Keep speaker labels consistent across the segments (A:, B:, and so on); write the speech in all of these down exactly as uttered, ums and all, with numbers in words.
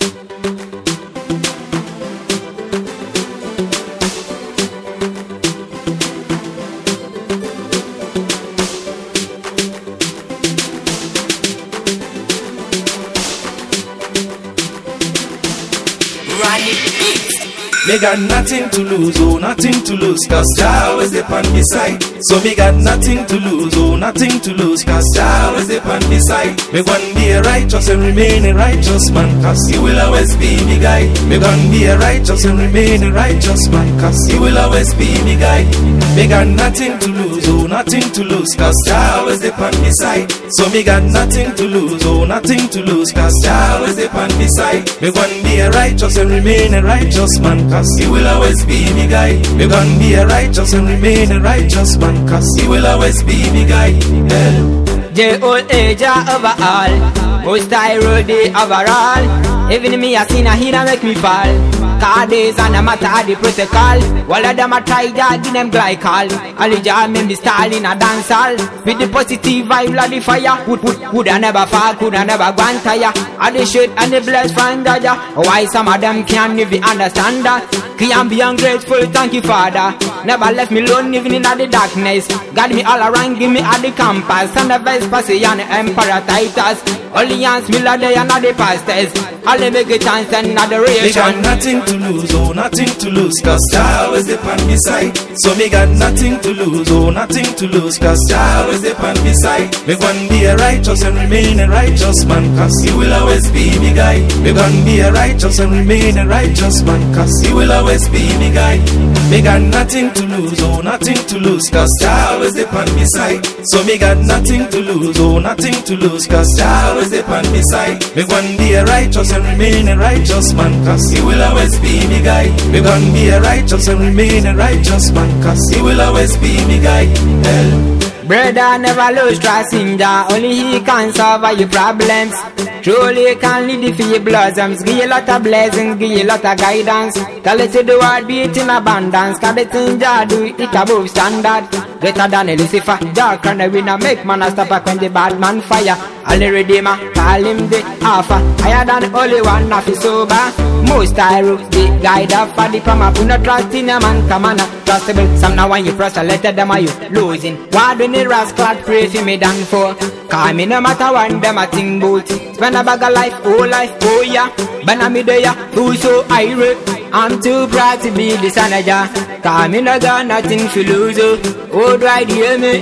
A: Me got nothing to lose, oh, nothing to lose, cause Jah always dey on me side. So me got nothing to lose, oh, nothing to lose, cause Jah always dey on me side. Me gon' be a righteous and remain a righteous man, cause He will always be me guide. Me gon' be a righteous and remain a righteous man, cause He will always be me guide. Me got nothing to lose, oh, nothing to lose, cause Jah always dey on me side. So me got nothing to lose, oh, nothing to lose, cause Jah always dey on me side. Me gon' be a righteous and remain a righteous man, cause He will always be me guide. Me gon' be a righteous and remain a righteous man, cause He will always be me guide. Yeah.
B: The old age overall, most I roll the overall. Even me a sinner, He don't make me fall. Cause days and a matter of the protocol. All of them a try to give them glycol. All the jam in the style in a dance hall. With the positive vibe like the fire. Would, would, would I never fall, could I never go and tire. All the shit and the blessed from Dodger. Why some of them can't even understand that. Can't be ungrateful, thank you Father. Never left me alone even in the darkness. Got me all around, give me all the compass. And the Vespasian Emperor Titus. All the ants me like they are not the pastors. All they make a chance and adoration.
A: Me got nothing to lose, oh, nothing to lose, cause Jah always dey on me side. So me got nothing to lose, oh, nothing to lose, cause Jah always dey on me side. Me gon' be a righteous and remain a righteous man, cause He will always be me guide. Me gon' be a righteous and remain a righteous man, cause He will always be me guide. Me got nothing to lose, oh, nothing to lose, cause Jah always dey on me side. So me got nothing to lose, oh, nothing to lose, cause Jah always dey on me side. Me gon' be a righteous and remain a righteous man, cause He will always be me guide. Me gon' be a righteous and remain a righteous man, cause He will always be me guide. Yeah.
B: Brother, never lose trust in Jah. Only He can solve all your problems. Truly can lead you for your blossoms. Give you a lot of blessings, give you a lot of guidance. Tell it to the world, be it in abundance. Cause the thing Jah do, it above standard. Greater than a Lucifer, dark and the winner. Make man a stop when the bad man fire. All the redeemer, call Him the Alpha. Higher than the only one of His sober. Most I roots, the guide of for the palm. Put no trust in a man, come on. Trustable, some now when you press a letter, them are you losing. Why do the rascal pray for me than for? Cause me no matter when them a think bout. Spend a bag of life, oh life, oh yeah. But I'm there, who's so irate. I'm too proud to be the son of Jah. Cause me no got nothing to lose, oh. Oh, do I hear me?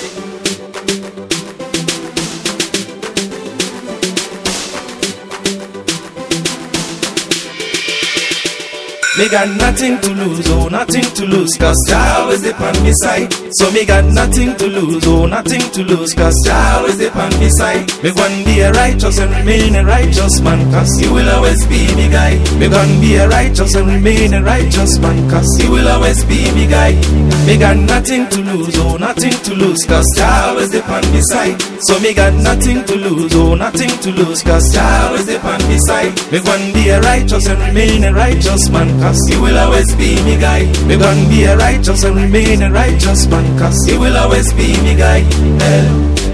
A: Me got nothing to lose, oh, nothing to lose, cause Jah always dey on me side. So me got nothing to lose, oh, nothing to lose, cause Jah always dey on me side. Me gon' be a righteous and remain a righteous man, cause He will always be me guide. Me gon' be a righteous and remain a righteous man, cause He will always be me guide. Me got nothing to lose, oh, nothing to lose, cause Jah always dey on me side. So me got nothing to lose, oh, nothing to lose, cause Jah always dey on me side. Me gon' be a righteous and remain a righteous man, cause He will always be me guide. Me gon' be a righteous and remain a righteous man, cause He will always be me guide. Yeah.